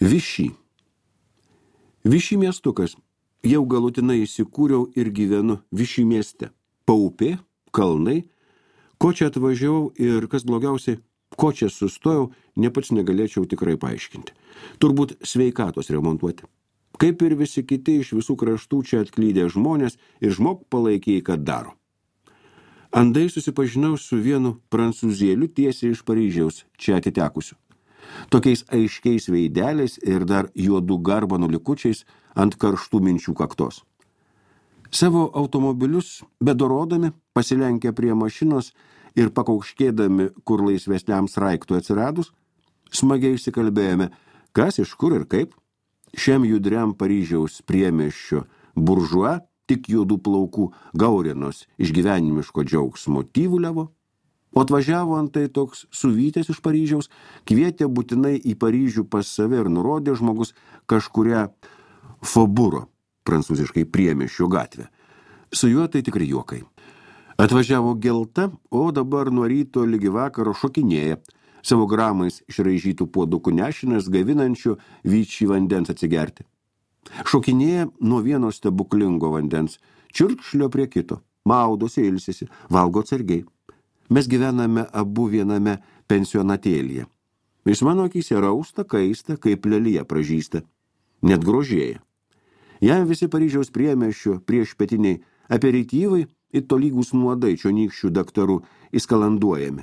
Višy. Višy miestukas. Jau galutinai įsikūriau ir gyvenu Višy mieste. Paupė, kalnai. Ko čia atvažiavau ir kas blogiausiai, ko čia sustojau, ne pats negalėčiau tikrai paaiškinti. Turbūt sveikatos remontuoti. Kaip ir visi kiti iš visų kraštų čia atklydę žmonės ir žmog palaikiai, kad daro. Andai susipažinau su vienu prancūzėliu tiesiai iš Paryžiaus, čia atitekusiu. Tokiais aiškiais veideliais ir dar juodų garbanų likučiais ant karštų minčių kaktos. Savo automobilius bedorodami, pasilenkę prie mašinos ir pakaukškėdami, kur laisvesniam sraiktui atsiradus, smagiai išsikalbėjome, kas iš kur ir kaip. Šiam judriam Paryžiaus priemiesčio buržuo tik juodų plaukų gaurinos iš gyvenimiško džiaugsmo tyvuliavo, o atvažiavo antai toks suvytės iš Paryžiaus, kvietė būtinai į Paryžių pas save ir nurodė žmogus kažkuria Foburo, prancūziškai priemiesčio gatvę. Su juo tai tikrai juokai. Atvažiavo gelta, o dabar nuo ryto ligi vakaro šokinėja, savo gramais išraižytų puodukų nešinas gavinančių Vičy vandens atsigerti. Šokinėja nuo vieno stebuklingo vandens, čiurkšlio prie kito, maudosi, ilsisi, valgo atsargiai. Mes gyvename abu viename pensionatėlyje. Jis mano akyse rausta, kaista, kaip lelija pražįsta. Net grožėja. Jam visi Paryžiaus priemiesčio priešpietiniai aperityvai ir tolygus nuodai čionykščių daktarų įskalanduojami.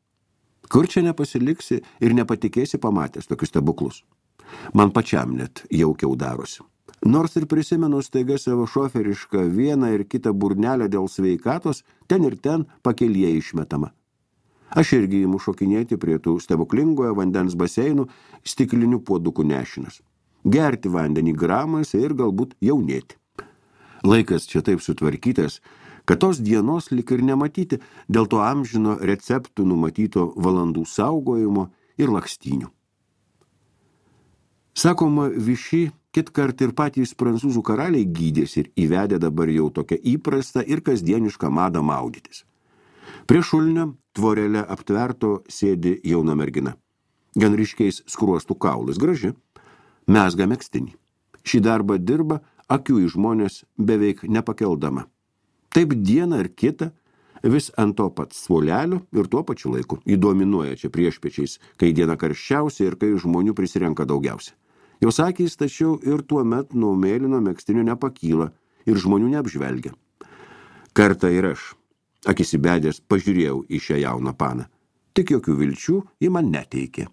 Kur čia nepasiliksi ir nepatikėsi pamatęs tokius stebuklus? Man pačiam net jaukiau darosi. Nors ir prisimenu staiga savo šoferišką vieną ir kitą burnelę dėl sveikatos, ten ir ten pakelyje išmetama. Aš irgi imu šokinėti prie tų stebuklingojo vandens baseinų stiklinių puodukų nešinas. Gerti vandenį gramais ir galbūt jaunėti. Laikas čia taip sutvarkytas, kad tos dienos lik ir nematyti dėl to amžino receptų numatyto valandų saugojimo ir lakstynių. Sakoma, Višy kitkart ir patys prancūzų karaliai gydės ir įvedė dabar jau tokią įprastą ir kasdienišką madą maudytis. Prie šulinio tvorelę aptverto sėdi jauna mergina. Gan ryškiais skruostų kaulais, graži. Mezga megztinį. Šį darbą dirba akių į žmonės beveik nepakeldama. Taip dieną ir kitą, vis ant to pat suolelio ir tuo pačiu laiku. Įdominuoja čia priešpečiais, kai diena karščiausia ir kai žmonių prisirenka daugiausia. Jos akys tačiau ir tuo met nuo mėlyno megztinio nepakyla ir žmonių neapžvelgia. Kartą ir aš, akis įbedęs, pažiūrėjau į šią jauną paną. Tik jokių vilčių ji man neteikė.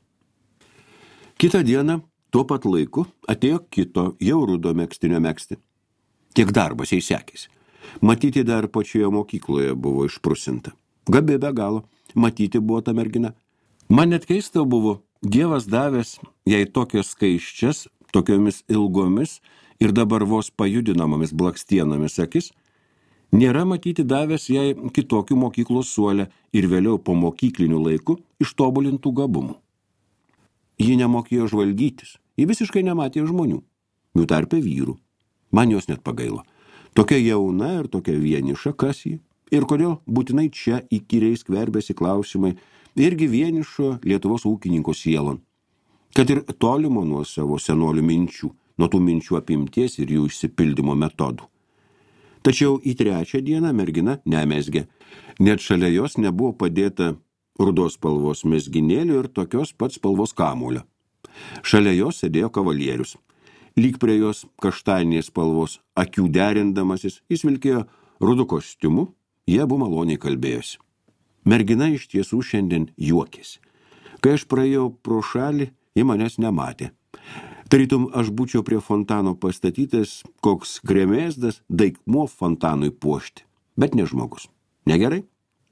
Kitą dieną, tuo pat laiku, atėjo kito, jau rudo megztinio megzti. Tiek darbas jai sekėsi. Matyti dar pačioje mokykloje buvo išprusinta. Gabi be galo, matyti buvo ta mergina. Man net keista buvo, Dievas davęs jai tokias skaiščias, tokiomis ilgomis ir dabar vos pajudinamomis blakstienomis akis, nėra matyti davęs jai kitokių mokyklos suolę ir vėliau po mokyklinių laikų ištobulintų gabumų. Ji nemokėjo žvalgytis, ji visiškai nematė žmonių, jų tarpe vyrų. Man jos net pagailo. Tokia jauna ir tokia vieniša, kas ji? Ir kodėl būtinai čia įkyriai skverbėsi klausimai irgi vienišo Lietuvos ūkininko sielon, kad ir tolimo nuo savo senolių minčių, nuo tų minčių apimties ir jų išsipildymo metodų. Tačiau į trečią dieną mergina nemezgė, net šalia jos nebuvo padėta rudos spalvos mezginėlio ir tokios pats spalvos kamuolio. Šalia jos sėdėjo kavalierius. Lyg prie jos kaštaninės spalvos akių derindamasis, jis vilkėjo rudu kostiumu, jie abu maloniai kalbėjosi. Mergina iš tiesų šiandien juokėsi. Kai aš praėjau pro šalį, ji manęs nematė. Tarytum aš būčiau prie fontano pastatytas koks gremėzdas daikmuo fontanui puošti, bet ne žmogus. Negerai?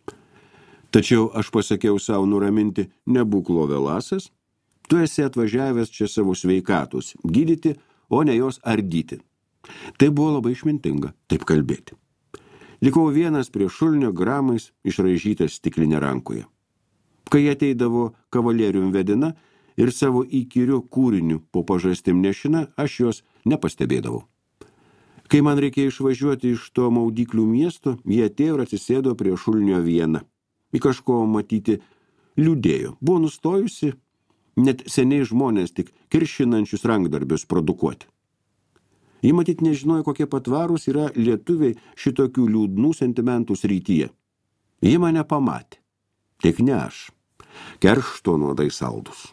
Tačiau aš pasakiau savo nuraminti, nebūk lovelasas, tu esi atvažiavęs čia savo sveikatos gydyti, o ne jos ardyti. Tai buvo labai išmintinga, taip kalbėti. Likau vienas prie šulinio gramais išraižytas stiklinė rankoje. Kai ateidavo kavalierium vedina ir savo įkyriu kūriniu po pažastim nešina, aš jos nepastebėdavau. Kai man reikėjo išvažiuoti iš to maudyklių miesto, jie atėjo ir atsisėdo prie šulinio vieną. Į kažko matyti liūdėjo. Buvo nustojusi, net seniai žmonės tik kiršinančius rankdarbius produkuoti. Ji matyt nežinojo, kokie patvarūs yra lietuviai šitokių liūdnų sentimentų srityje. Ji mane pamatė, tik ne aš, keršto nuodai saldus.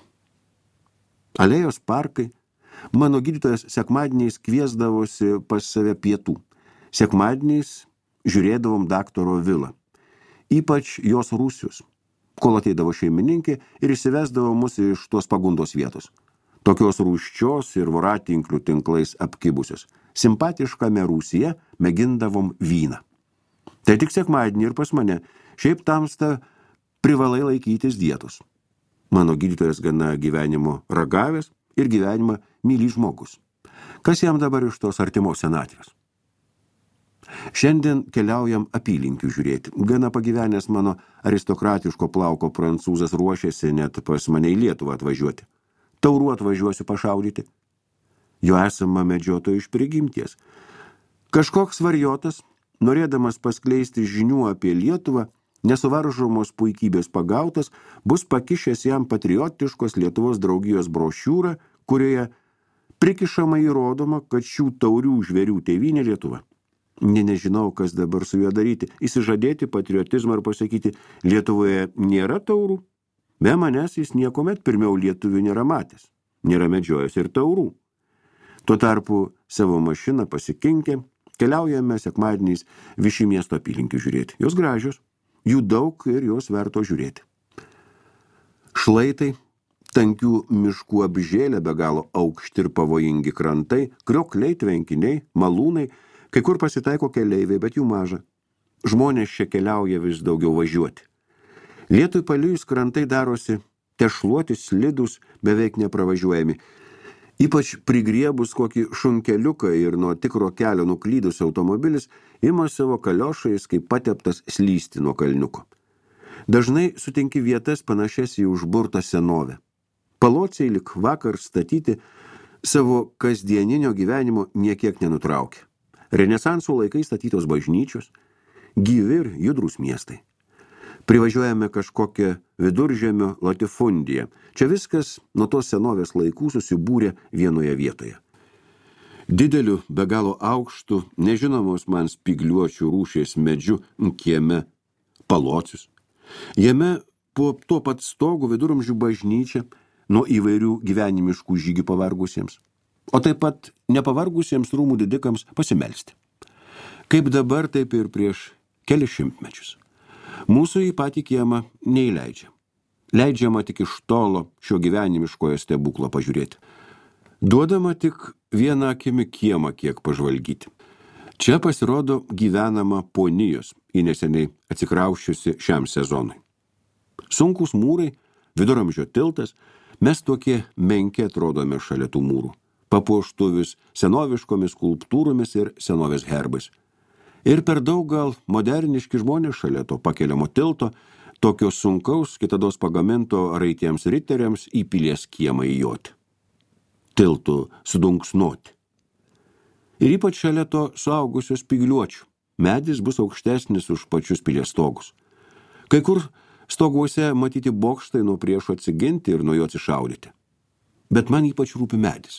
Alėjos parkai, mano gydytojas sekmadieniais kviesdavosi pas save pietų. Sekmadieniais žiūrėdavom daktaro vilą, ypač jos rūsius, kol ateidavo šeimininkė ir išsivesdavo mus iš tuos pagundos vietos. Tokios rūščios ir voratinklių tinklais apkibusios. Simpatiškame Rūsyje mėgindavom vyną. Tai tik sekmadienį ir pas mane, šiaip tamsta privalai laikytis dietos. Mano gydytojas gana gyvenimo ragavęs ir gyvenimą myli žmogus. Kas jam dabar iš tos artimos senatvės? Šiandien keliaujam apylinkių žiūrėti. Gana pagyvenęs mano aristokratiško plauko prancūzas ruošėsi net pas mane į Lietuvą atvažiuoti. Taurų atvažiuosiu pašaudyti. Jo esama medžiotojo iš prigimties. Kažkoks varjotas, norėdamas paskleisti žinių apie Lietuvą, nesuvaržomos puikybės pagautas, bus pakišęs jam patriotiškos Lietuvos draugijos brošiūrą, kurioje prikišama įrodoma, kad šių taurių žvėrių tėvynė Lietuva. Nežinau, kas dabar su juo daryti, įsižadėti patriotizmą ir pasakyti, Lietuvoje nėra taurų. Be manęs jis niekomet pirmiau lietuvių nėra matęs, nėra medžiojęs ir taurų. Tuo tarpu savo mašiną pasikinkę, keliaujame sekmadieniais Viši miesto apylinkių žiūrėti. Jos gražios, jų daug ir jos verto žiūrėti. Šlaitai, tankių miškų apžėlę be galo aukšti ir pavojingi krantai, kriokliai, tvenkiniai, malūnai, kai kur pasitaiko keleiviai, bet jų maža. Žmonės čia keliauja vis daugiau važiuoti. Lietui palijus krantai darosi tešluoti, slidus, beveik nepravažiuojami. Ypač prigriebus kokį šunkeliuką ir nuo tikro kelio nuklydus automobilis ima savo kaliošais, kaip pateptas slysti nuo kalniuko. Dažnai sutinki vietas panašias į užburtą senovę. Palociai lik vakar statyti savo kasdieninio gyvenimo niekiek nenutraukia. Renesanso laikais statytos bažnyčios, gyvi ir judrūs miestai. Privažiuojame kažkokią viduržemio latifundiją. Čia viskas nuo tos senovės laikų susibūrė vienoje vietoje. Dideliu, be galo aukštu, nežinomos man spigliuočių rūšies medžiu kieme palocius. Jame po tuo pat stogu viduramžių bažnyčia nuo įvairių gyvenimiškų žygių pavargusiems, o taip pat nepavargusiems rūmų didikams pasimelsti. Kaip dabar, taip ir prieš kelius šimtmečius. Mūsų į patį kiemą neįleidžia. Leidžiama tik iš tolo šio gyvenimiškojo stebuklo pažiūrėti. Duodama tik vieną akimi kiemą kiek pažvalgyti. Čia pasirodo gyvenama ponijos, į neseniai atsikrausčiusi šiam sezonui. Sunkūs mūrai, viduramžio tiltas, mes tokie menki atrodome šalia tų mūrų, papuoštų vis senoviškomis skulptūromis ir senovės herbais. Ir per daug gal moderniški žmonės šalia to pakeliamo tilto, tokio sunkaus, kitados pagaminto raitiems riteriams į pilies kiemą įjoti. Tiltų sudunksnuoti. Ir ypač šalia to suaugusios spigliuočių. Medis bus aukštesnis už pačius pilies stogus. Kai kur stoguose matyti bokštai nuo priešo atsiginti ir nuo jo atsišaudyti. Bet man ypač rūpi medis.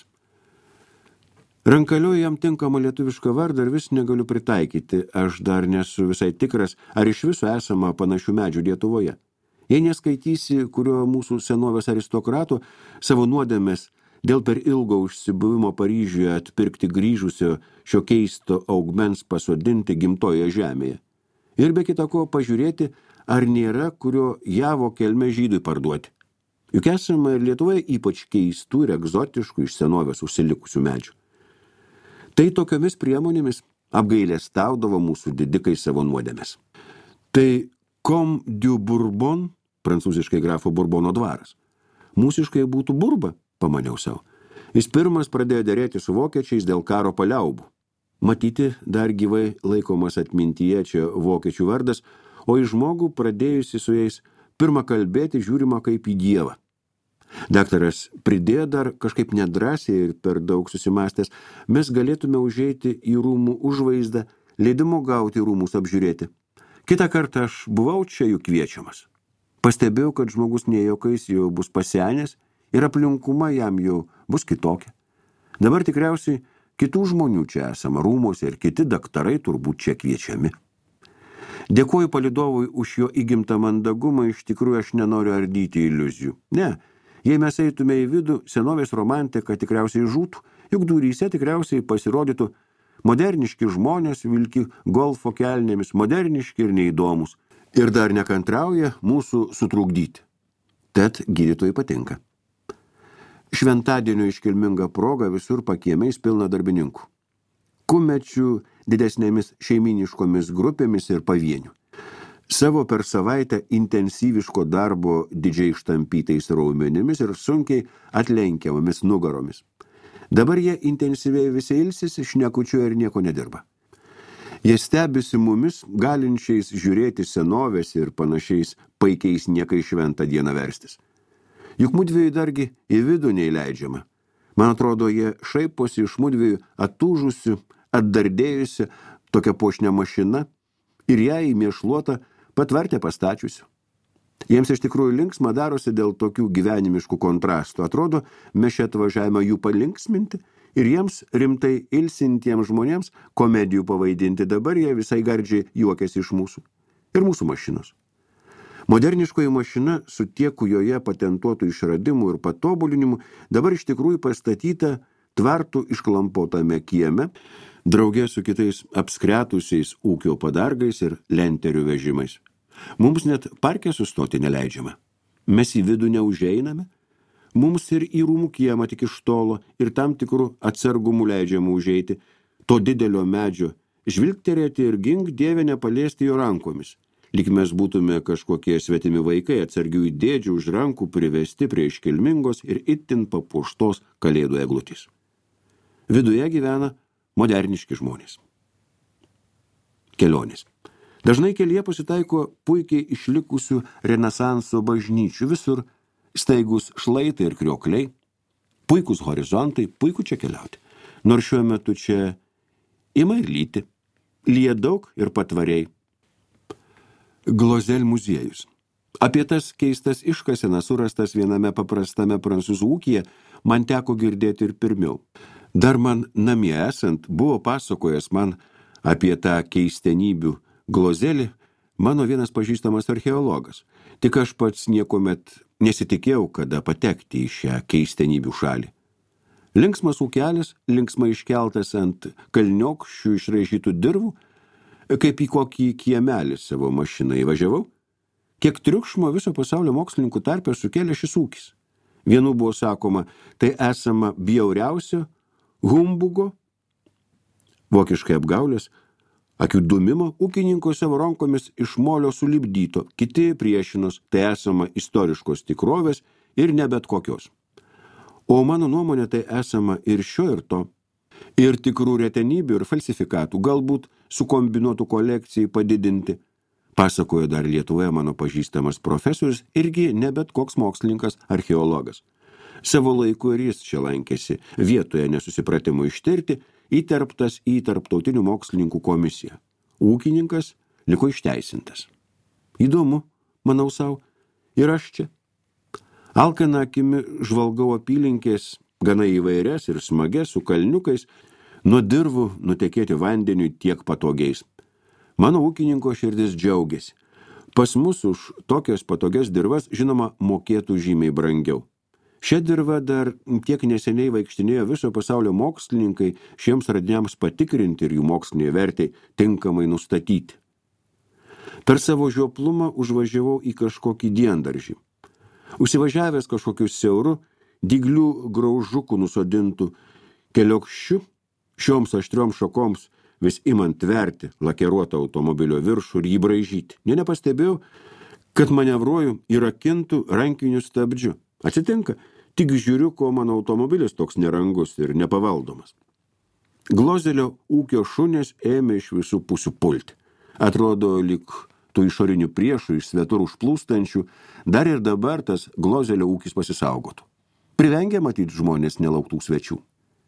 Rankalioju jam tinkamą lietuvišką vardą ir vis negaliu pritaikyti, aš dar nesu visai tikras, ar iš viso esama panašių medžių Lietuvoje. Jei neskaitysi, kurio mūsų senovės aristokratų savo nuodėmės dėl per ilgo užsibuvimo Paryžiuje atpirkti grįžusio šio keisto augmens pasodinti gimtoje žemėje. Ir be kita ko pažiūrėti, ar nėra kurio javo kelme žydui parduoti. Juk esama ir Lietuvoje ypač keistų ir egzotiškų iš senovės užsilikusių medžių. Tai tokiomis priemonėmis apgailestaudavo mūsų didikai savo nuodėmes. Tai Comme du Bourbon, prancūziškai grafo Bourbono dvaras. Mūsiškai būtų burba, pamaniau savo. Jis pirmas pradėjo derėti su vokiečiais dėl karo paliaubų. Matyti dar gyvai laikomas atmintyje čia vokiečių vardas, o į žmogų pradėjusi su jais pirmą kalbėti žiūrima kaip į dievą. Daktaras pridėjo dar kažkaip nedrąsiai ir per daug susimastęs, mes galėtume užeiti į rūmų užvaizdą, leidimo gauti rūmus apžiūrėti. Kitą kartą aš buvau čia jų kviečiamas. Pastebėjau, kad žmogus ne juokais jau bus pasenęs ir aplinkuma jam jau bus kitokia. Dabar tikriausiai kitų žmonių čia esama rūmuose ir kiti daktarai turbūt čia kviečiami. Dėkoju palydovui už jo įgimtą mandagumą, iš tikrųjų aš nenoriu ardyti iliuzijų. Ne, jei mes eitume į vidų, senovės romantika tikriausiai žūtų, juk duryse tikriausiai pasirodytų moderniški žmonės vilki golfo kelnėmis, moderniški ir neįdomus, ir dar nekantrauja mūsų sutrukdyti. Tad gydytojai patinka. Šventadienio iškilminga proga visur pakiemiais pilna darbininkų. Kumečių didesnėmis šeiminiškomis grupėmis ir pavienių. Savo per savaitę intensyviško darbo didžiai ištampytais raumenimis ir sunkiai atlenkiamomis nugaromis. Dabar jie intensyviai visi ilsisi, šnekučiuoja ir nieko nedirba. Jie stebisi mumis, galinčiais žiūrėti senovės ir panašiais paikiais niekai šventą dieną verstis. Juk mudviejų dargi į vidų neįleidžiama. Man atrodo, jie šaiposi iš mudviejų atūžusių, atdardėjusi tokia puošnia mašina ir ją įmėšluotą patvartę pastačiusių. Jiems iš tikrųjų linksma darosi dėl tokių gyvenimiškų kontrastų. Atrodo, mes čia atvažiavome jų palinksminti ir jiems rimtai ilsintiems žmonėms komedijų pavaidinti. Dabar jie visai gardžiai juokiasi iš mūsų ir mūsų mašinos. Moderniškoji mašina su tieku joje patentuotų išradimų ir patobulinimų dabar iš tikrųjų pastatyta tvartų išklampotame kieme, draugė su kitais apskretusiais ūkio padargais ir lenterių vežimais. Mums net parke sustoti neleidžiama. Mes į vidų neužeiname, mums ir į rūmų kiemą tik iš tolo ir tam tikrų atsargumų leidžiama užeiti, to didelio medžio, žvilgterėti ir gink dieve nepaliesti jo rankomis. Lyg mes būtume kažkokie svetimi vaikai, atsargių įdėdžių už rankų privesti prie iškilmingos ir itin papuoštos kalėdų eglutės. Viduje gyvena moderniški žmonės. Kelionės. Dažnai kelyje pasitaiko puikiai išlikusių renesanso bažnyčių, visur staigus šlaitai ir kriokliai, puikus horizontai, puiku čia keliauti. Nors šiuo metu čia ima ir lyti, lyja daug ir patvariai. Glozel muziejus. Apie tas keistas iškasenas surastas viename paprastame prancūzų ūkyje man teko girdėti ir pirmiau. Dar man namie esant buvo pasakojęs man apie tą keistenybių glozelį mano vienas pažįstamas archeologas. Tik aš pats niekomet nesitikėjau, kada patekti į šią keistenybių šalį. Linksmas ūkelis, linksmai iškeltas ant kalniokščių išraižytų dirvų, kaip į kokį kiemelį savo mašiną įvažiavau. Kiek triukšmo viso pasaulio mokslininkų tarpe sukėlė šis ūkis. Vienų buvo sakoma, tai esama bjauriausio humbugo, vokiškai apgaulės, akių dūmimo, ūkininko savo rankomis iš molio sulipdyto, kiti priešinos, tai esama istoriškos tikrovės ir ne bet kokios. O mano nuomonė tai esama ir šio ir to. Ir tikrų retenybių ir falsifikatų, galbūt sukombinuotų kolekcijai padidinti. Pasakojo dar Lietuvoje mano pažįstamas profesorius, irgi ne bet koks mokslininkas, archeologas. Savo laiku ir jis čia lankėsi, vietoje nesusipratimų ištirti, įterptas į tarptautinių mokslininkų komisiją. Ūkininkas liko išteisintas. Įdomu, manau sau, ir aš čia. Alkana akimi žvalgau apylinkės, gana įvairias ir smagias su kalniukais, nuo dirvų nutekėti vandeniui tiek patogiais. Mano ūkininko širdis džiaugiasi. Pas mus už tokias patogias dirvas, žinoma, mokėtų žymiai brangiau. Šią dirvą dar tiek neseniai vaikštinėjo viso pasaulio mokslininkai šiems radiniams patikrinti ir jų mokslinė vertė tinkamai nustatyti. Per savo žioplumą užvažiavau į kažkokį diendaržį. Užsivažiavęs kažkokiu siauru, dyglių graužukų nusodintų keliokščiu, šioms aštrioms šakoms vis imant tverti lakeruotą automobilio viršų ir jį braižyti. Nepastebėjau, kad manevruoju įrakintų rankiniu stabdžiu. Atsitinka, tik žiūriu, ko mano automobilis toks nerangus ir nepavaldomas. Glozelio ūkio šunės ėmė iš visų pusių pulti. Atrodo, lyg tų išorinių priešų iš svetur užplūstančių, dar ir dabar tas Glozelio ūkis pasisaugotų. Privengia matyti žmonės nelauktų svečių.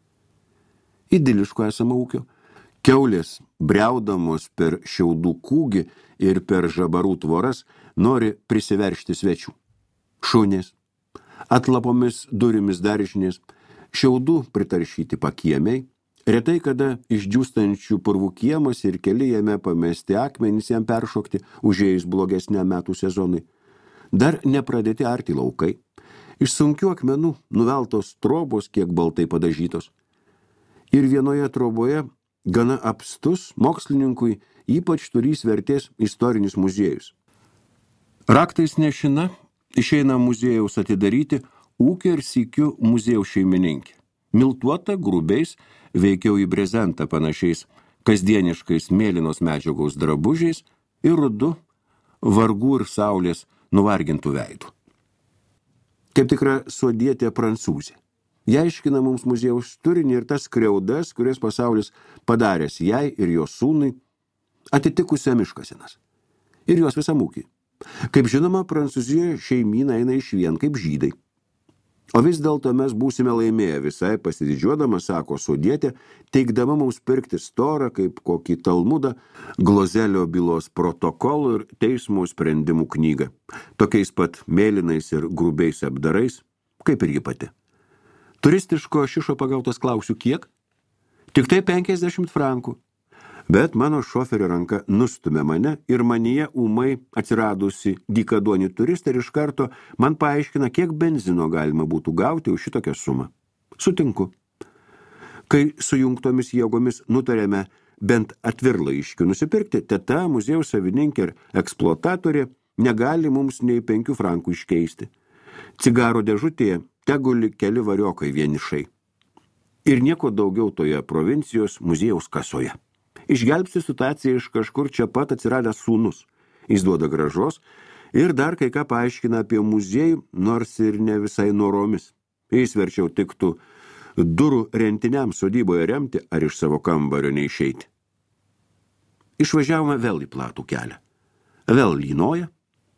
Idiliško esama ūkio. Kiaulės, briaudamos per šiaudų kūgį ir per žabarų tvoras, nori prisiveršti svečių. Šunės. atlapomis durimis daržinės, šiaudų pritaršyti pakiemiai, retai kada išdžiūstančių purvų kiemas ir keli jame pamesti akmenys jam peršokti, užėjus blogesniam metų sezonui. Dar nepradėti arti laukai. Iš sunkių akmenų nuveltos trobos kiek baltai padažytos. Ir vienoje troboje gana apstus mokslininkui ypač turys vertės istorinis muziejus. Raktais nešina išeina muziejaus atidaryti ūkio ir sykių muziejaus šeimininkė. Miltuota grubiais, veikiau į brezentą panašiais, kasdieniškais mėlynos medžiagos drabužiais ir rudu, vargų ir saulės nuvargintų veidų. Kaip tikra sodietė prancūzė. Jie aiškina mums muziejaus turinį ir tas skriaudas, kurias pasaulis padaręs jai ir jos sūnui, atitikusią miškasenas. Ir jos visam ūkį. Kaip žinoma, Prancūzijoje šeimyna eina išvien kaip žydai. O vis dėlto mes būsime laimėję visai pasididžiuodama, sako sodietė, teikdama mums pirkti storą kaip kokį Talmudą, Glozelio bylos protokolų ir teismo sprendimų knygą, tokiais pat mėlynais ir grubiais apdarais, kaip ir ji pati. Turistiško šišo pagautas klausiu kiek? Tik tai 50 frankų. Bet mano šoferio ranka nustumė mane ir manyje ūmai atsiradusi dykaduonį turistą ir iš karto man paaiškina, kiek benzino galima būtų gauti už šitokią sumą. Sutinku. Kai sujungtomis jėgomis nutarėme bent atvirlaiškių nusipirkti, teta, muziejaus savininkė ir eksploatatorė negali mums nei 5 frankų iškeisti. Cigaro dėžutėje teguli keli variokai vienišai. Ir nieko daugiau toje provincijos muziejaus kasoje. Išgelbsti situaciją iš kažkur čia pat atsiradęs sūnus. Jis duoda gražos ir dar kai ką paaiškina apie muziejų, nors ir ne visai noromis. Jis verčiau tiktų durų rentiniam sodyboje remti ar iš savo kambario neišeiti. Išvažiavome vėl į platų kelią. Vėl lynoja.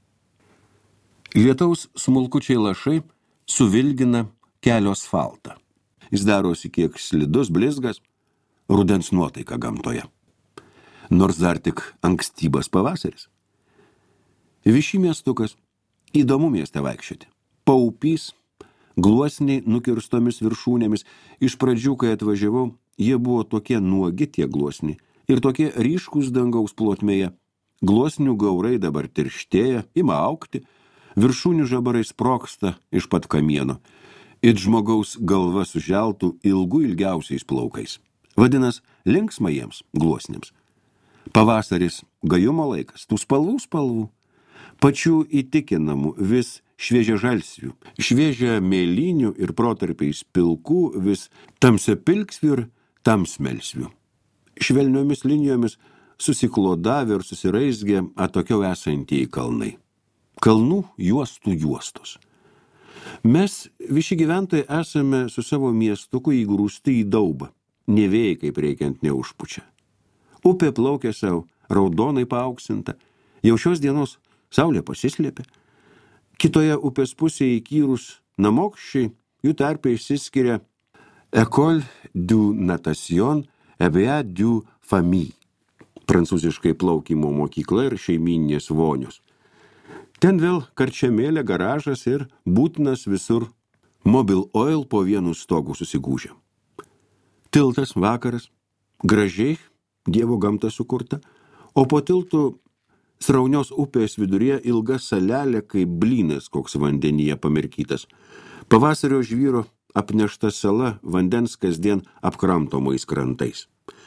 Lietaus smulkučiai lašai suvilgina kelio asfaltą. Jis darosi kiek slidus, blizgas, rudens nuotaika gamtoje. Nors dar tik ankstybas pavasaris. Viši miestukas, įdomu mieste vaikščioti. Paupys, gluosniai nukirstomis viršūnėmis. Iš pradžių, kai atvažiavau, jie buvo tokie nuogi tie gluosniai ir tokie ryškus dangaus plotmėje. Gluosnių gaurai dabar tirštėja, ima augti, viršūnių žabarai sproksta iš pat kamieno. It žmogaus galva suželtų ilgiausiais plaukais. Vadinas, linksma jiems, gluosniams. Pavasaris gajumo laikas, tų spalvų, pačių įtikinamų vis šviežia žalsvių, šviežia mėlynių ir protarpiais pilkų, vis tamsia pilksvių ir tamsmelsvių. Švelniomis linijomis susiklodavę ir susiraizgė atokiau esantieji kalnai. Kalnų juostų juostos. Mes visi gyventojai esame su savo miestuku įgrūsti į daubą. Nė vėjai kaip reikiant neužpučia. Upė plaukia savo, raudonai paauksinta. Jau šios dienos saulė pasislėpė. Kitoje upės pusėje įkyrus namokščiai, jų tarpe išsiskiria École du Natation Ebea du Famille, prancūziškai plaukimo mokykla ir šeimyninės vonios. Ten vėl karčiamėlė, garažas ir būtinas visur Mobil Oil po vienu stogu susigūžė. Tiltas vakaras, gražiai Dievo gamta sukurta, o po tiltų sraunios upės viduryje ilga salelė kaip blynas, koks vandenyje pamirkytas. Pavasario žvyro apnešta sala vandens kasdien apkramtomais krantais.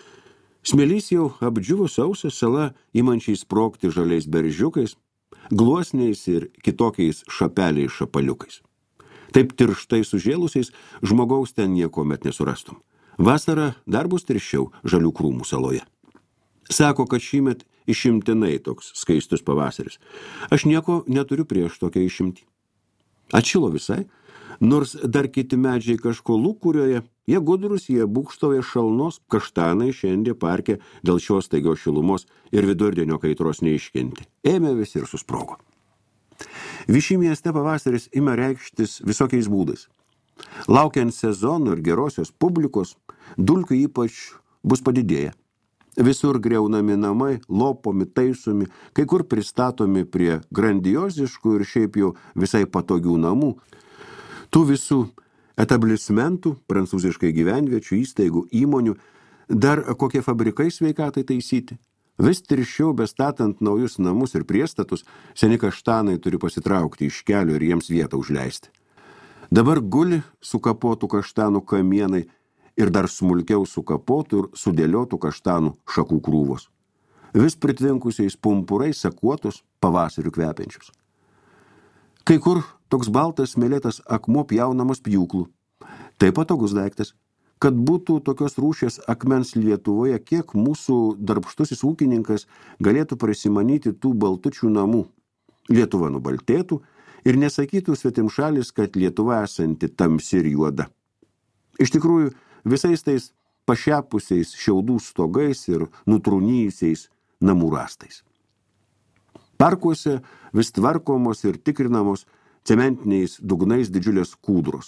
Smėlys jau apdžiuvo sausas, sala imančiai sprogti žaliais beržiukais, gluosniais ir kitokiais šapeliais šapaliukais. Taip tirštai sužėlusiais žmogaus ten niekuomet nesurastum. Vasarą dar bus tirščiau žalių krūmų saloje. Sako, kad šįmet išimtinai toks skaistus pavasaris. Aš nieko neturiu prieš tokią išimtį. Atšilo visai, nors dar kiti medžiai kažko lūkurioje, jie gudrus, jie būkštauja šalnos, kaštanai šiandien parke dėl šios staigios šilumos ir vidurdienio kaitros neiškenti. Ėmė visi ir susprogo. Viši mieste pavasaris ima reikštis visokiais būdais. Laukiant sezonų ir gerosios publikos, dulkių ypač bus padidėję. Visur greunami namai, lopomi, taisomi, kai kur pristatomi prie grandioziškų ir šiaip jau visai patogių namų. Tų visų etablismentų, prancūziškai gyvenviečių, įstaigų, įmonių, dar kokie fabrikai sveikatai taisyti. Vis tirščiau bestatant naujus namus ir priestatus, seni kaštanai turi pasitraukti iš kelio ir jiems vietą užleisti. Dabar guli sukapotų kaštanų kamienai ir dar smulkiau sukapotų ir sudėliotų kaštanų šakų krūvos. Vis pritvinkusiais pumpurais sakuotus, pavasariu kvepiančius. Kai kur toks baltas smėlėtas akmuo pjaunamas pjūklų. Tai patogus daiktas. Kad būtų tokios rūšies akmens Lietuvoje, kiek mūsų darbštusis ūkininkas galėtų prisimanyti tų baltučių namų. Lietuva nubaltėtų ir nesakytų svetimšalis, kad Lietuva esanti tamsi ir juoda. Iš tikrųjų, visais tais pašepusiais šiaudų stogais ir nutrūnyjusiais namų rastais. Parkuose vis tvarkomos ir tikrinamos cementiniais dugnais didžiulės kūdros.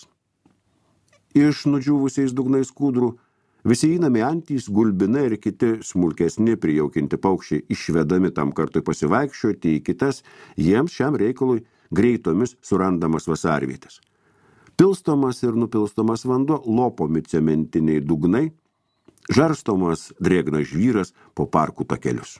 Iš nudžiūvusiais dugnais kūdrų visi įnami antys, gulbinai ir kiti smulkesni prijaukinti paukščiai išvedami tam kartui pasivaikščioti į kitas jiems šiam reikalui greitomis surandamas vasarvietės. Pilstomas ir nupilstomas vanduo, lopomi cementiniai dugnai, žarstomas drėgnas žvyras po parkų takelius.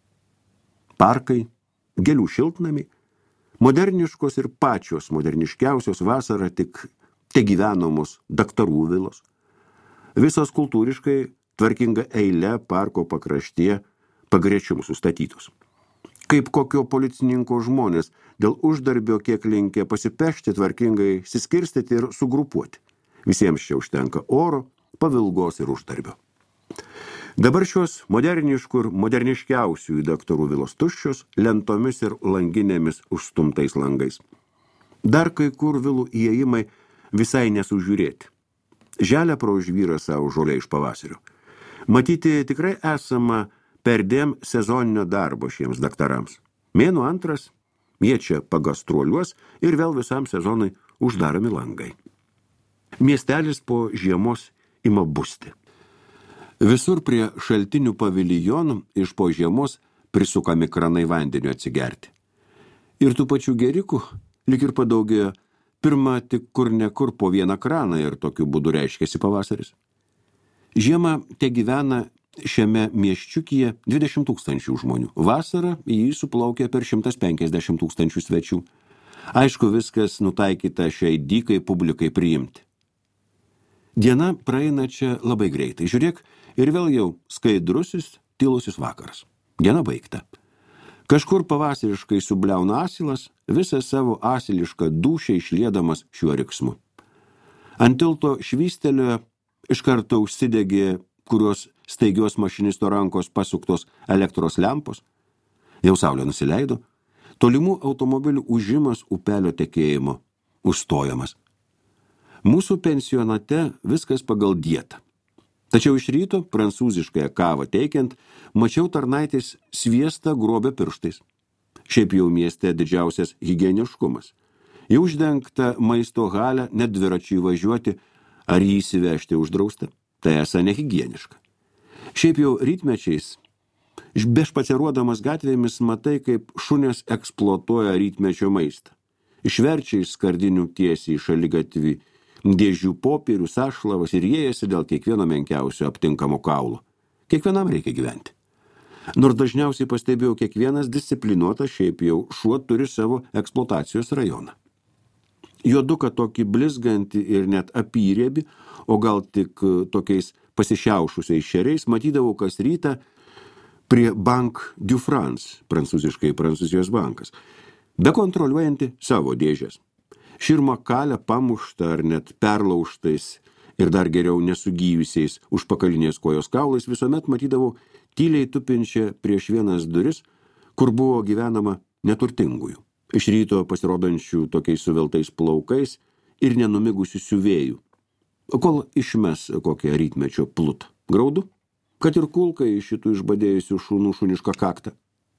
Parkai, gėlių šiltnamiai, moderniškos ir pačios moderniškiausios vasarą tik te gyvenamos daktarų vilos. Visos kultūriškai tvarkinga eile parko pakraštyje pagrečium sustatytos. Kaip kokio policininko žmonės dėl uždarbio kiek linkę pasipešti tvarkingai siskirstyti ir sugrupuoti. Visiems čia užtenka oro, pavilgos ir uždarbio. Dabar šios moderniškų ir moderniškiausių daktarų vilos tuščios, lentomis ir langinėmis užstumtais langais. Dar kai kur vilų įėjimai visai nesužiūrėti. Želia pro žvyrą savo žolę iš pavasario. Matyti tikrai esama perdėm sezoninio darbo šiems daktarams. Mėnuo antras, jie čia pagastruoliuos ir vėl visam sezonui uždaromi langai. Miestelis po žiemos ima busti. Visur prie šaltinių paviljonų iš po žiemos prisukami kranai vandeniu atsigerti. Ir tų pačių gerikų lyg ir padaugėjo. Pirma tik kur ne kur po vieną kraną ir tokiu būdu reiškiasi pavasaris. Žiemą te gyvena šiame miesčiukyje 20 000 žmonių. Vasarą į jį suplaukia per 150 000 svečių. Aišku, viskas nutaikyta šiai dykai publikai priimti. Diena praeina čia labai greitai. Žiūrėk, ir vėl jau skaidrusis, tylusis vakaras. Diena baigta. Kažkur pavasariškai subliauna asilas, visą savo asilišką dūšią išliedamas šiuo riksmu. Ant tilto švystelio iš karto užsidegė, kurios staigios mašinisto rankos pasuktos elektros lempos. Jau saulė nusileido, tolimų automobilių užimas upelio tekėjimo užstojamas. Mūsų pensionate viskas pagal dietą. Tačiau iš ryto, prancūziškąją kavą teikiant, mačiau tarnaitės sviestą grobę pirštais. Šiaip jau mieste didžiausias higieniškumas. Į uždengtą maisto halę net dviračiui važiuoti ar jį įsivežti uždrausta. Tai esą nehigieniška. Šiaip jau rytmečiais, bešpaceruodamas gatvėmis matai, kaip šunės eksploatuoja rytmečio maistą. Išverčia iš skardinių tiesiai į šaligatvį dėžių popierių, sašlavas ir jėjasi dėl kiekvieno menkiausio aptinkamo kaulo. Kiekvienam reikia gyventi. Nors dažniausiai pastebėjau, kiekvienas disciplinuotas šiaip jau šuo turi savo eksploatacijos rajoną. Juoduką tokį blizgantį ir net apyrėbį, o gal tik tokiais pasišiaušusiais šeriais, matydavau kas rytą prie Banque du France, prancūziškai Prancūzijos bankas, bekontroliuojanti savo dėžės. Širma kalę pamuštą ar net perlaužtais ir dar geriau nesugyjusiais užpakalinės kojos kaulais visuomet matydavau tyliai tupinčią prieš vienas duris, kur buvo gyvenama neturtingųjų. Iš ryto pasirodančių tokiais suveltais plaukais ir nenumigusių siuvėjų. Kol išmes kokią rytmečio plutą. Graudu, kad ir kulka iš šitų išbadėjusių šunų šunišką kaktą.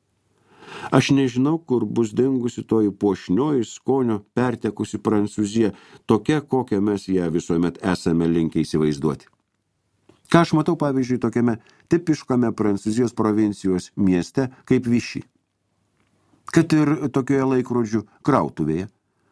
Aš nežinau, kur bus dingusi toji puošnioji skonio pertekusi Prancūzija, tokia, kokią mes ją visuomet esame linkę įsivaizduoti. Ką aš matau, pavyzdžiui, tokiame tipiškame Prancūzijos provincijos mieste kaip Vichy. Kad ir tokioje laikrodžių krautuvėje,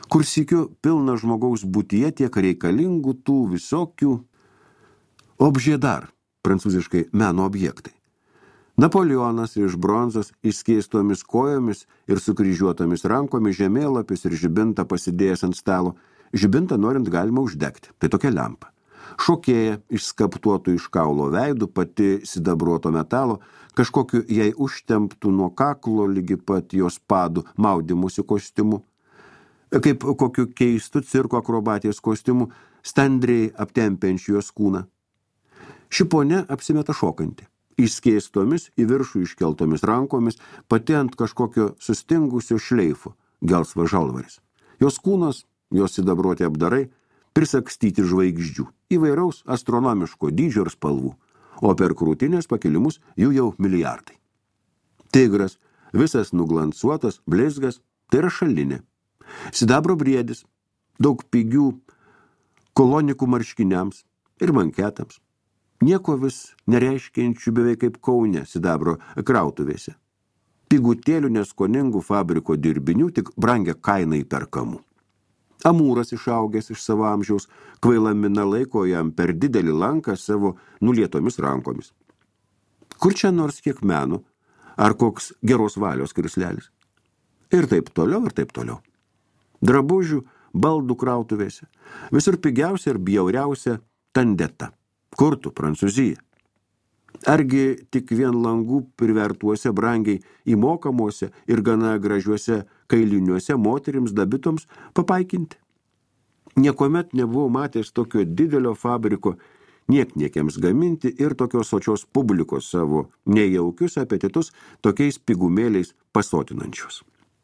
kur sykiu pilna žmogaus būtyje tiek reikalingų tų visokių objet d'art, prancūziškai meno objektai. Napoleonas iš bronzos išskėstomis kojomis ir sukryžiuotomis rankomis, žemėlapis ir žibintą pasidėjęs ant stalo. Žibintą norint galima uždegti, tai tokia lempa. Šokėja iš skaptuotų iš kaulo veidų, pati sidabruoto metalo, kažkokiu jai užtemptų nuo kaklo lygi pat jos padų maudymusi kostiumu. Kaip kokiu keistu cirko akrobatijos kostiumu, standriai aptempiančiu jos kūną. Ši ponia apsimeta šokanti, išskėstomis į viršų iškeltomis rankomis, pati ant kažkokio sustingusio šleifo, gelsvas žalvaris. Jos kūnas, jos sidabruoti apdarai, prisakstyti žvaigždžių, įvairaus astronomiško dydžio ir spalvų, o per krūtinės pakilimus jų jau milijardai. Tigras, visas nuglansuotas, blizgas, tai yra šalinė. Sidabro briedis, daug pigių kolonikų marškiniams ir manketams. Nieko vis nereiškiančių beveik kaip Kaune sidabro krautuvėse. Pigutėlių neskoningų fabriko dirbinių, tik brangia kaina įperkamų. Amūras išaugęs iš savo amžiaus, kvaila mina laiko jam per didelį lanką savo nulietomis rankomis. Kur čia nors kiek meno, ar koks geros valios krislelis? Ir taip toliau, ir taip toliau. Drabužių, baldų krautuvėse, visur pigiausia ir bjauriausia tandeta. Kurtų, Prancūzija. Argi tik vien langų privertuose brangiai įmokamuose ir gana gražiuose kailiniuose moterims dabitoms papaikinti? Niekuomet nebuvau matęs tokio didelio fabriko niekniekiams gaminti ir tokios sočios publikos savo nejaukius apetitus tokiais pigumėliais pasotinančius.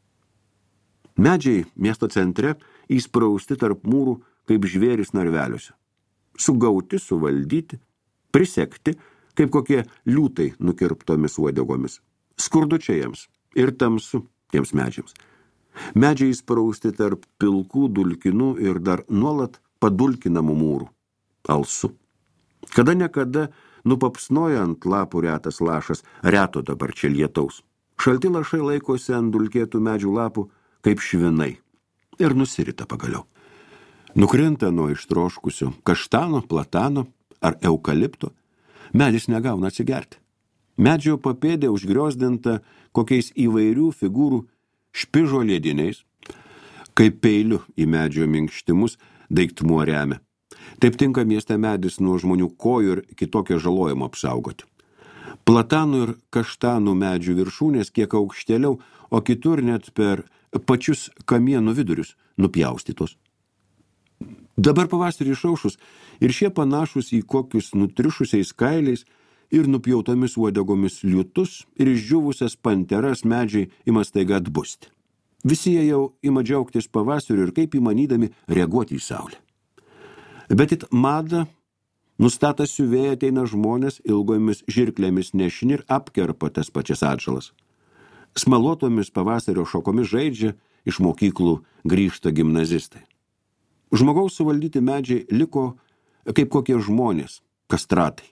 Medžiai miesto centre įsprausti tarp mūrų kaip žvėris narveliuose. Sugauti, suvaldyti, prisekti, kaip kokie liūtai nukirptomis uodegomis. Skurdu čia jiems ir tamsu tiems medžiams. Medžiai įsprausti tarp pilkų dulkinų ir dar nuolat padulkinamų mūrų. Alsu. Kada nekada nupapsnoja ant lapų retas lašas, reto dabar čia lietaus. Šalti lašai laikosi ant dulkėtų medžių lapų kaip švinai ir nusirita pagaliau. Nukrinta nuo ištroškusio kaštano, platano ar eukalipto, medis negauna atsigerti. Medžio papėdė užgriozdinta kokiais įvairių figūrų špižo liediniais, kaip peiliu į medžio minkštimus daiktmuo remia. Taip tinka mieste medis nuo žmonių kojų ir kitokio žalojimo apsaugoti. Platanų ir kaštanų medžių viršūnės kiek aukštėliau, o kitur net per pačius kamienų vidurius nupjaustytos. Dabar pavasarį išaušus ir šie panašus į kokius nutrišusiais kailiais ir nupjautomis uodegomis liūtus ir išdžiūvusias panteras medžiai ima staiga atbusti. Visi jie jau ima džiaugtis pavasariu ir kaip įmanydami reaguoti į saulę. Bet it madą nustatą siuvėję ateina žmonės ilgomis žirklėmis nešini ir apkerpa tas pačias atžalas. Smaluotomis pavasario šokomis žaidžia, iš mokyklų grįžta gimnazistai. Žmogaus suvaldyti medžiai liko kaip kokie žmonės, kastratai.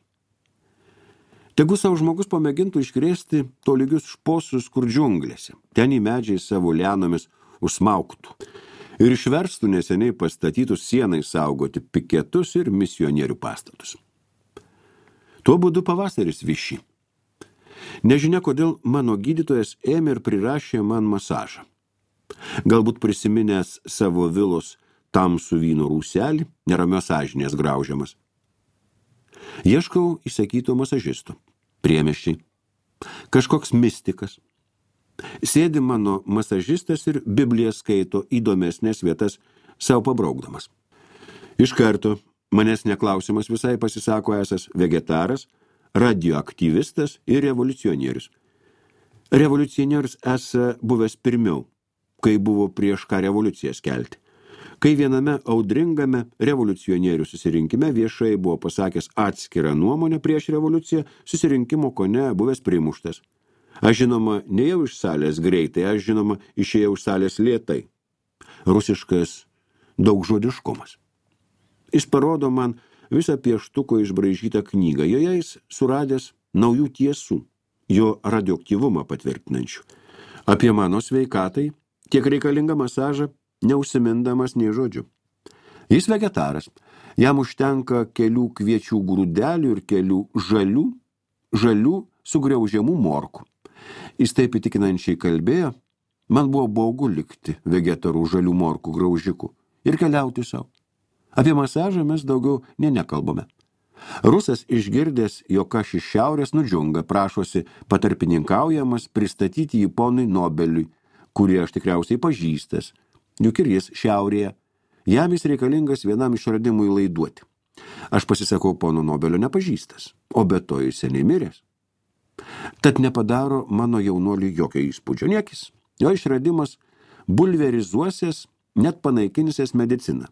Tegu savo žmogus pamėgintų iškrėsti tolygius šposus kur džiunglėse, ten į medžiai savo lianomis užsmauktų ir išverstų neseniai pastatytus sienai saugoti piketus ir misionierių pastatus. Tuo būdu pavasaris viši. Nežinia, kodėl mano gydytojas ėmė ir prirašė man masažą. Galbūt prisiminęs savo vilos tamsų vyno rūselį, neramios sąžinės graužiamas. Ieškau įsakyto masažisto. Priemiesčiai. Kažkoks mistikas. Sėdi mano masažistas ir Bibliją skaito įdomesnės vietas savo pabraukdamas. Iš karto manęs neklausimas visai pasisako esas vegetaras, radioaktyvistas ir revoliucionierius. Revoliucionierius esą buvęs pirmiau, kai buvo prieš ką revoliuciją skelti. Kai viename audringame revoliucionierių susirinkime viešai buvo pasakęs atskirą nuomonę prieš revoliuciją, susirinkimo kone buvęs primuštas. Aš žinoma, nejau iš salės greitai, aš žinoma, išėjau iš salės lėtai. Rusiškas daugžodiškumas. Jis parodo man visą pieštuko išbraižytą knygą, joje jis suradęs naujų tiesų, jo radioaktyvumą patvirtinančių. Apie mano sveikatai, tiek reikalingą masažą, neužsimindamas nei žodžiu. Jis vegetaras. Jam užtenka kelių kviečių grūdelių ir kelių žalių sugriaužiamų morkų. Jis taip įtikinančiai kalbėjo, man buvo baugu likti vegetarų žalių morkų graužikų ir keliauti savo. Apie masažą mes daugiau nekalbame. Rusas išgirdęs, jog aš iš šiaurės nudžiunga, prašosi patarpininkaujamas pristatyti jį ponui Nobeliui, kurį aš tikriausiai pažįstas, juk ir jis šiaurėje. Jam jis reikalingas vienam išradimui laiduoti. Aš pasisakau pono Nobelio nepažįstas, o be to jis seniai miręs. Tad nepadaro mano jaunuoliui jokio įspūdžio niekis. Jo išradimas bulverizuosies, net panaikinsies mediciną.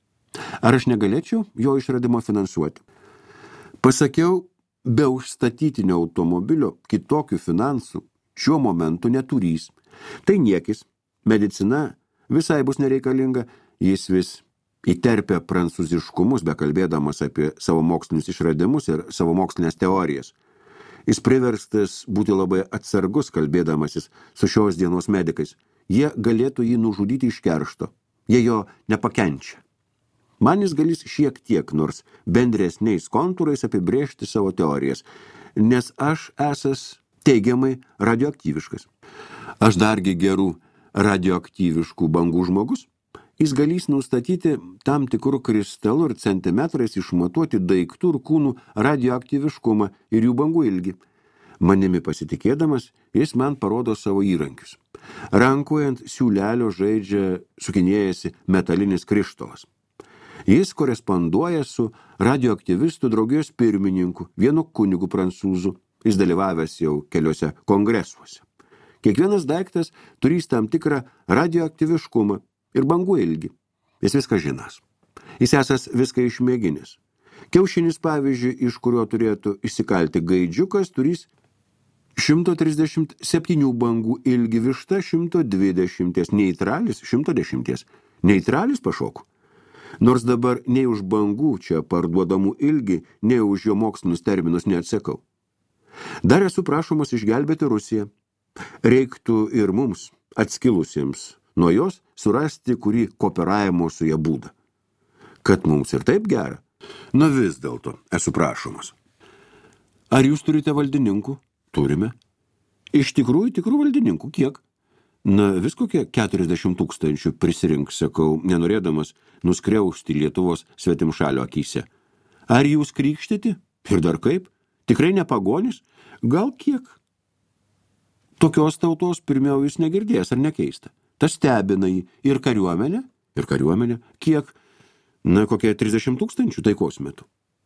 Ar aš negalėčiau jo išradimo finansuoti? Pasakiau, be užstatytinio automobilio kitokių finansų šiuo momentu neturys. Tai niekis, medicina visai bus nereikalinga, jis vis įterpia prancūziškumus, bekalbėdamas apie savo mokslinius išradimus ir savo mokslinės teorijas. Jis priverstas būti labai atsargus kalbėdamasis su šios dienos medikais. Jie galėtų jį nužudyti iš keršto. Jie jo nepakenčia. Man jis galės šiek tiek, nors bendresniais kontūrais apibrėžti savo teorijas, nes aš esas teigiamai radioaktyviškas. Aš dargi gerų radioaktyviškų bangų žmogus. Jis galės nustatyti tam tikrų kristalų ir centimetrais išmatuoti daiktų ir kūnų radioaktyviškumą ir jų bangų ilgį. Manimi pasitikėdamas, jis man parodo savo įrankius. Rankoje ant siūlelio žaidžia sukinėjasi metalinis krištolas. Jis koresponduoja su radioaktyvistų draugijos pirmininku, vienu kunigu prancūzu. Jis dalyvavęs jau keliose kongresuose. Kiekvienas daiktas turės tam tikrą radioaktyviškumą ir bangų ilgį. Jis viską žinas. Jis esas viską išmėginęs. Kiaušinis, pavyzdžiui, iš kurio turėtų išsikalti gaidžiukas, turės 137 bangų ilgį, višta 120, neitralis 110. Neitralis pašoku. Nors dabar nei už bangų čia parduodamų ilgį, nei už jo mokslinius terminus neatsekau. Dar esu prašomas išgelbėti Rusiją. Reiktų ir mums, atskilusiems nuo jos, surasti kurį kooperavimo su ją būdą. Kad mums ir taip gera. Na vis dėlto esu prašomas. Ar jūs turite valdininkų? Turime. Iš tikrųjų valdininkų. Kiek? Na, vis kokie 40 000 prisirink, sakau, nenorėdamas nuskriausti Lietuvos svetimšalio akyse. Ar jūs krikštyti? Ir dar kaip? Tikrai nepagonis? Gal kiek? Tokios tautos pirmiau jūs negirdės, ar nekeista? Tas stebina jį ir kariuomenė. Ir kariuomenė. Kiek? Na, kokie 30 000 taikos metu.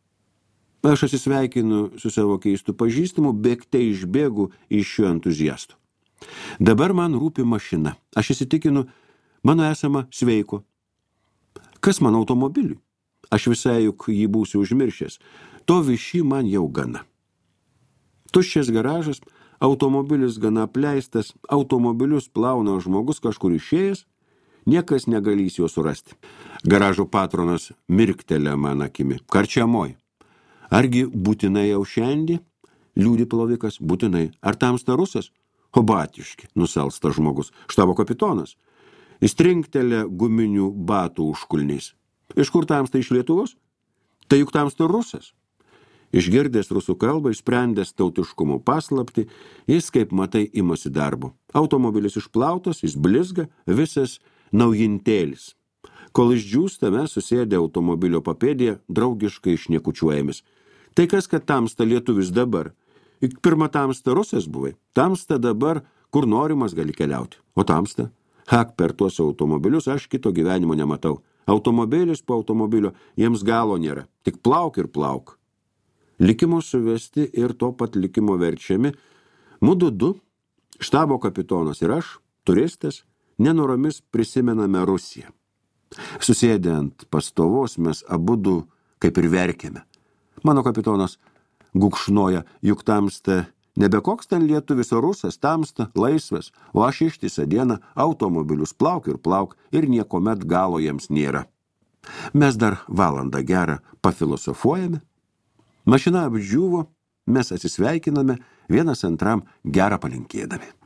Aš atsisveikinu su savo keistu pažįstamu, bėgte išbėgu iš šio entuziastų. Dabar man rūpi mašina. Aš įsitikinu, mano esama sveiko. Kas man automobiliui? Aš visai juk jį būsiu užmiršęs. To viši man jau gana. Tuščias garažas, automobilis gana apleistas, automobilius plauna žmogus kažkur išėjęs, niekas negalys jo surasti. Garažo patronas mirktelė man akimi. Karčiamoj. Argi būtinai jau šiandien? Liūdi plovikas, būtinai. Ar tamsta Rusas? O batiški, nusalsta žmogus, štabo kapitonas. Jis trinktelė guminių batų užkulniais. Iš kur tamsta, iš Lietuvos? Tai juk tamsta Rusas. Išgirdęs rusų kalbą, išsprendęs tautiškumo paslaptį, jis, kaip matai, imasi darbo. Automobilis išplautas, jis blizga, visas naujintėlis. Kol išdžiūsta, mes susėdę automobilio papėdėje draugiškai šnekučiuojamis. Tai kas, kad tamsta lietuvis dabar? Juk pirma tamsta Rusas buvai. Tamsta dabar, kur norimas gali keliauti. O tamsta? Hak, per tuos automobilius aš kito gyvenimo nematau. Automobilis po automobilio, jiems galo nėra. Tik plauk ir plauk. Likimo suvesti ir to pat likimo verčiami. Mudu du, štabo kapitonas ir aš, turistas, nenoromis prisimename Rusiją. Susėdę ant pastovos mes abudu kaip ir verkėme. Mano kapitonas gukšnoja, juk tamsta nebe koks ten lietuvis, o Rusas, tamsta, laisvas, o aš ištisą dieną automobilius plauk ir niekomet galo jiems nėra. Mes dar valandą gerą pafilosofuojame. Mašina apdžiūvo, mes atsisveikiname, vienas antram gerą palinkėdami.